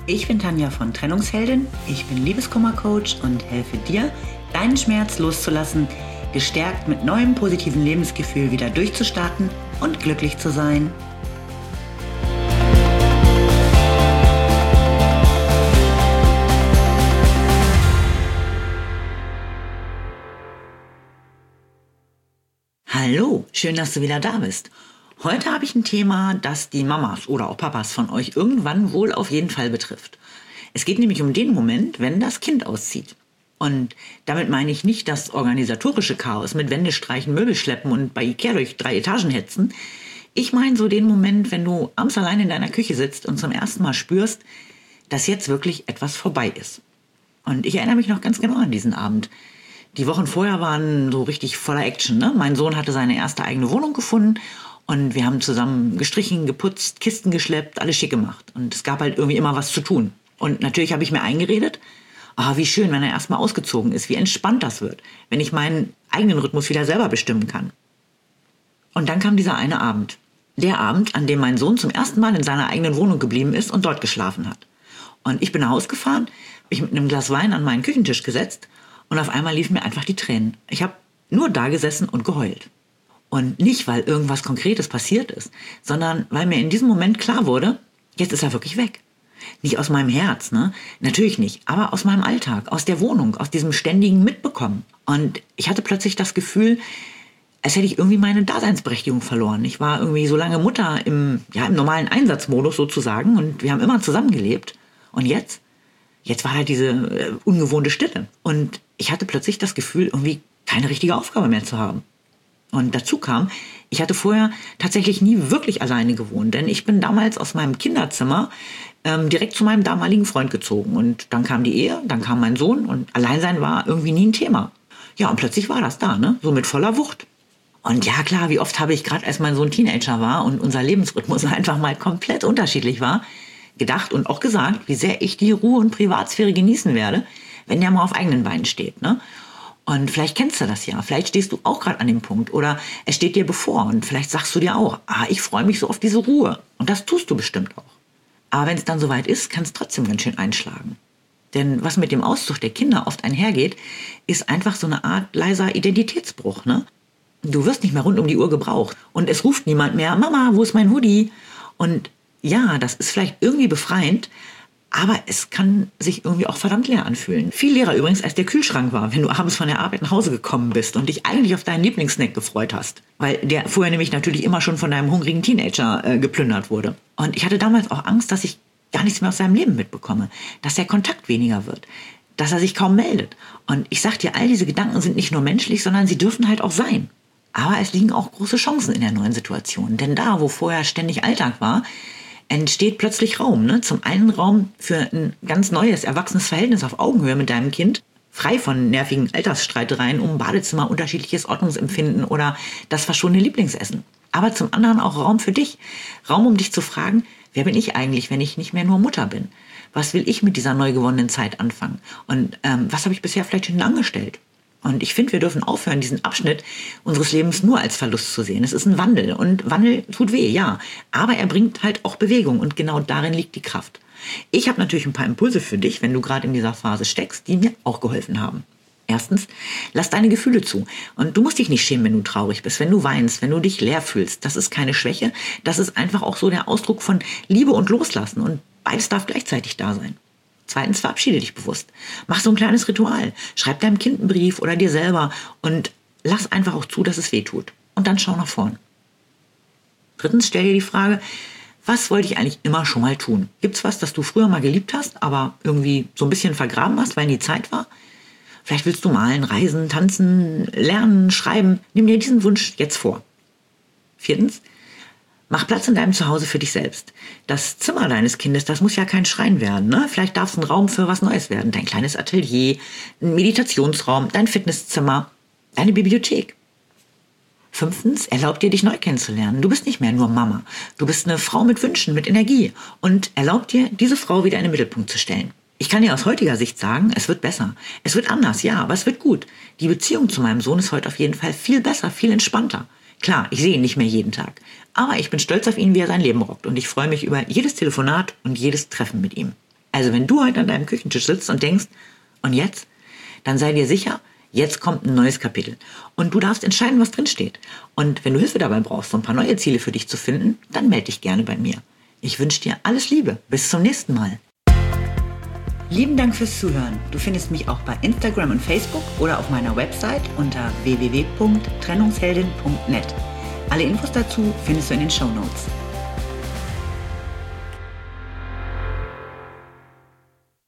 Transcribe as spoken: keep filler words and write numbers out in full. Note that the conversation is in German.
Ich bin Tanja von Trennungsheldin, ich bin Liebeskummer-Coach und helfe dir, deinen Schmerz loszulassen, gestärkt mit neuem positiven Lebensgefühl wieder durchzustarten und glücklich zu sein. Hallo, schön, dass du wieder da bist. Heute habe ich ein Thema, das die Mamas oder auch Papas von euch irgendwann wohl auf jeden Fall betrifft. Es geht nämlich um den Moment, wenn das Kind auszieht. Und damit meine ich nicht das organisatorische Chaos mit Wände streichen, Möbel schleppen und bei Ikea durch drei Etagen hetzen. Ich meine so den Moment, wenn du abends allein in deiner Küche sitzt und zum ersten Mal spürst, dass jetzt wirklich etwas vorbei ist. Und ich erinnere mich noch ganz genau an diesen Abend. Die Wochen vorher waren so richtig voller Action, ne? Mein Sohn hatte seine erste eigene Wohnung gefunden und wir haben zusammen gestrichen, geputzt, Kisten geschleppt, alles schick gemacht. Und es gab halt irgendwie immer was zu tun. Und natürlich habe ich mir eingeredet, ah, wie schön, wenn er erstmal ausgezogen ist, wie entspannt das wird, wenn ich meinen eigenen Rhythmus wieder selber bestimmen kann. Und dann kam dieser eine Abend. Der Abend, an dem mein Sohn zum ersten Mal in seiner eigenen Wohnung geblieben ist und dort geschlafen hat. Und ich bin nach Hause gefahren, habe mich mit einem Glas Wein an meinen Küchentisch gesetzt und auf einmal liefen mir einfach die Tränen. Ich habe nur da gesessen und geheult. Und nicht, weil irgendwas Konkretes passiert ist, sondern weil mir in diesem Moment klar wurde, jetzt ist er wirklich weg. Nicht aus meinem Herz, ne? Natürlich nicht, aber aus meinem Alltag, aus der Wohnung, aus diesem ständigen Mitbekommen. Und ich hatte plötzlich das Gefühl, als hätte ich irgendwie meine Daseinsberechtigung verloren. Ich war irgendwie so lange Mutter im, ja, im normalen Einsatzmodus sozusagen und wir haben immer zusammengelebt. Und jetzt? Jetzt war halt diese äh, ungewohnte Stille. Und ich hatte plötzlich das Gefühl, irgendwie keine richtige Aufgabe mehr zu haben. Und dazu kam, ich hatte vorher tatsächlich nie wirklich alleine gewohnt, denn ich bin damals aus meinem Kinderzimmer ähm, direkt zu meinem damaligen Freund gezogen. Und dann kam die Ehe, dann kam mein Sohn und Alleinsein war irgendwie nie ein Thema. Ja, und plötzlich war das da, ne? So mit voller Wucht. Und ja, klar, wie oft habe ich gerade, als mein Sohn Teenager war und unser Lebensrhythmus einfach mal komplett unterschiedlich war, gedacht und auch gesagt, wie sehr ich die Ruhe und Privatsphäre genießen werde, wenn der mal auf eigenen Beinen steht, ne? Und vielleicht kennst du das ja, vielleicht stehst du auch gerade an dem Punkt oder es steht dir bevor und vielleicht sagst du dir auch, ah, ich freue mich so auf diese Ruhe. Und das tust du bestimmt auch. Aber wenn es dann soweit ist, kann es trotzdem ganz schön einschlagen. Denn was mit dem Auszug der Kinder oft einhergeht, ist einfach so eine Art leiser Identitätsbruch, ne? Du wirst nicht mehr rund um die Uhr gebraucht und es ruft niemand mehr, Mama, wo ist mein Hoodie? Und ja, das ist vielleicht irgendwie befreiend, aber es kann sich irgendwie auch verdammt leer anfühlen. Viel leerer übrigens, als der Kühlschrank war, wenn du abends von der Arbeit nach Hause gekommen bist und dich eigentlich auf deinen Lieblingssnack gefreut hast. Weil der vorher nämlich natürlich immer schon von deinem hungrigen Teenager äh, geplündert wurde. Und ich hatte damals auch Angst, dass ich gar nichts mehr aus seinem Leben mitbekomme. Dass der Kontakt weniger wird. Dass er sich kaum meldet. Und ich sag dir, all diese Gedanken sind nicht nur menschlich, sondern sie dürfen halt auch sein. Aber es liegen auch große Chancen in der neuen Situation. Denn da, wo vorher ständig Alltag war, entsteht plötzlich Raum. Ne? Zum einen Raum für ein ganz neues, erwachsenes Verhältnis auf Augenhöhe mit deinem Kind, frei von nervigen Alltagsstreitereien um Badezimmer, unterschiedliches Ordnungsempfinden oder das verscholene Lieblingsessen. Aber zum anderen auch Raum für dich. Raum, um dich zu fragen, wer bin ich eigentlich, wenn ich nicht mehr nur Mutter bin? Was will ich mit dieser neu gewonnenen Zeit anfangen? Und ähm, was habe ich bisher vielleicht schon angestellt? Und ich finde, wir dürfen aufhören, diesen Abschnitt unseres Lebens nur als Verlust zu sehen. Es ist ein Wandel und Wandel tut weh, ja. Aber er bringt halt auch Bewegung und genau darin liegt die Kraft. Ich habe natürlich ein paar Impulse für dich, wenn du gerade in dieser Phase steckst, die mir auch geholfen haben. Erstens, lass deine Gefühle zu. Und du musst dich nicht schämen, wenn du traurig bist, wenn du weinst, wenn du dich leer fühlst. Das ist keine Schwäche, das ist einfach auch so der Ausdruck von Liebe und Loslassen. Und beides darf gleichzeitig da sein. Zweitens, verabschiede dich bewusst. Mach so ein kleines Ritual. Schreib deinem Kind einen Brief oder dir selber und lass einfach auch zu, dass es weh tut. Und dann schau nach vorn. Drittens, stell dir die Frage, was wollte ich eigentlich immer schon mal tun? Gibt's was, das du früher mal geliebt hast, aber irgendwie so ein bisschen vergraben hast, weil nie Zeit war? Vielleicht willst du malen, reisen, tanzen, lernen, schreiben. Nimm dir diesen Wunsch jetzt vor. Viertens, mach Platz in deinem Zuhause für dich selbst. Das Zimmer deines Kindes, das muss ja kein Schrein werden, ne? Vielleicht darf es ein Raum für was Neues werden. Dein kleines Atelier, ein Meditationsraum, dein Fitnesszimmer, deine Bibliothek. Fünftens, erlaub dir, dich neu kennenzulernen. Du bist nicht mehr nur Mama. Du bist eine Frau mit Wünschen, mit Energie. Und erlaub dir, diese Frau wieder in den Mittelpunkt zu stellen. Ich kann dir aus heutiger Sicht sagen, es wird besser. Es wird anders, ja, aber es wird gut. Die Beziehung zu meinem Sohn ist heute auf jeden Fall viel besser, viel entspannter. Klar, ich sehe ihn nicht mehr jeden Tag. Aber ich bin stolz auf ihn, wie er sein Leben rockt. Und ich freue mich über jedes Telefonat und jedes Treffen mit ihm. Also wenn du heute an deinem Küchentisch sitzt und denkst, und jetzt? Dann sei dir sicher, jetzt kommt ein neues Kapitel. Und du darfst entscheiden, was drin steht. Und wenn du Hilfe dabei brauchst, so ein paar neue Ziele für dich zu finden, dann melde dich gerne bei mir. Ich wünsche dir alles Liebe. Bis zum nächsten Mal. Lieben Dank fürs Zuhören. Du findest mich auch bei Instagram und Facebook oder auf meiner Website unter w w w punkt trennungsheldin punkt net. Alle Infos dazu findest du in den Shownotes.